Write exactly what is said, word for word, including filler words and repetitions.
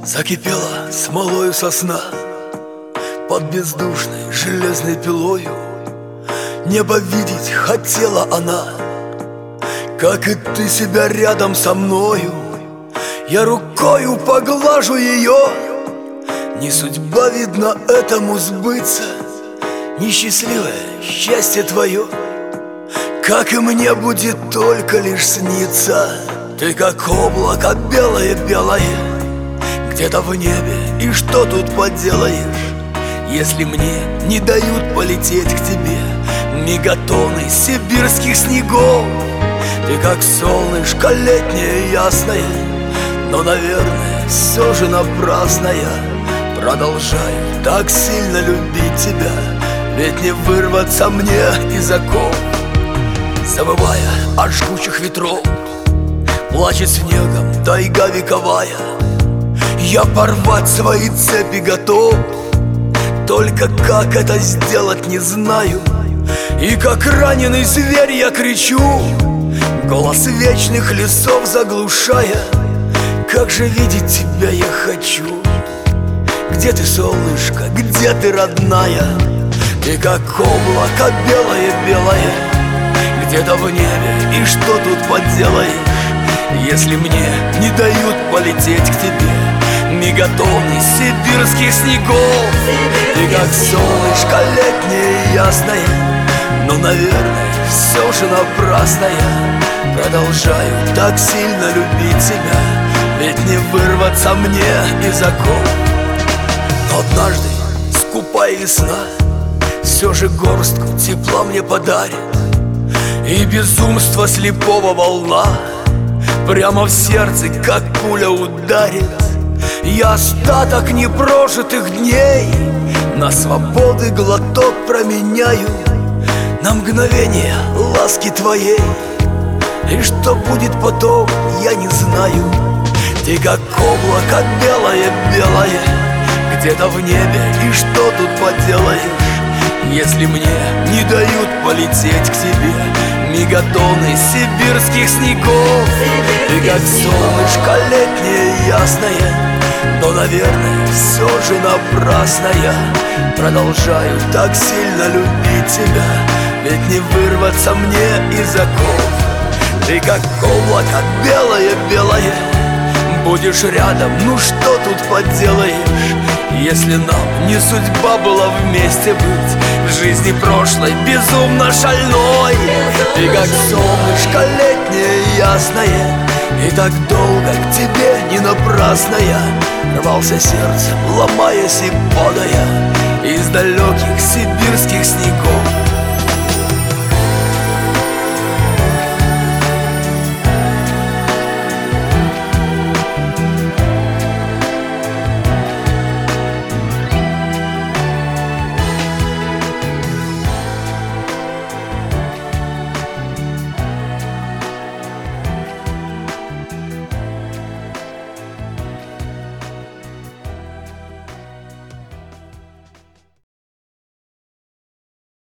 Закипела смолою сосна под бездушной железной пилою. Небо видеть хотела она, как и ты себя рядом со мною. Я рукою поглажу ее, не судьба, видно, этому сбыться. Несчастливое счастье твое, как и мне, будет только лишь сниться. Ты как облако белое-белое где-то в небе, и что тут поделаешь, если мне не дают полететь к тебе мегатонны сибирских снегов. Ты как солнышко летнее ясное, но, наверное, все же напрасно я продолжаю так сильно любить тебя, ведь не вырваться мне из оков. Забывая от жгучих ветров, плачет снегом тайга вековая. Я порвать свои цепи готов, только как это сделать не знаю. И как раненый зверь я кричу, голос вечных лесов заглушая: как же видеть тебя я хочу. Где ты, солнышко, где ты, родная? Ты как облако белое-белое где-то в небе, и что тут поделаешь, если мне не дают полететь к тебе мегатонны сибирских снегов. Ты как солнышко летнее ясное, но, наверное, все же напрасно я продолжаю так сильно любить тебя, ведь не вырваться мне из оков. Но однажды скупая весна все же горстку тепла мне подарит, и безумство слепого волна прямо в сердце, как пуля, ударит. Я остаток непрожитых дней на свободы глоток променяю, на мгновение ласки твоей. И что будет потом, я не знаю. Ты как облако белое-белое где-то в небе, и что тут поделаешь, если мне не дают полететь к тебе мегатонны сибирских снегов. Ты как солнышко летнее ясное, но, наверное, все же напрасно я продолжаю так сильно любить тебя, ведь не вырваться мне из оков. Ты как облако белое-белое, будешь рядом, ну что тут поделаешь, если нам не судьба была вместе быть в жизни прошлой безумно шальной. Ты как солнышко летнее ясное, и так долго к тебе не напрасно я рвался сердцем, ломаясь и падая из далеких сибирских снегов.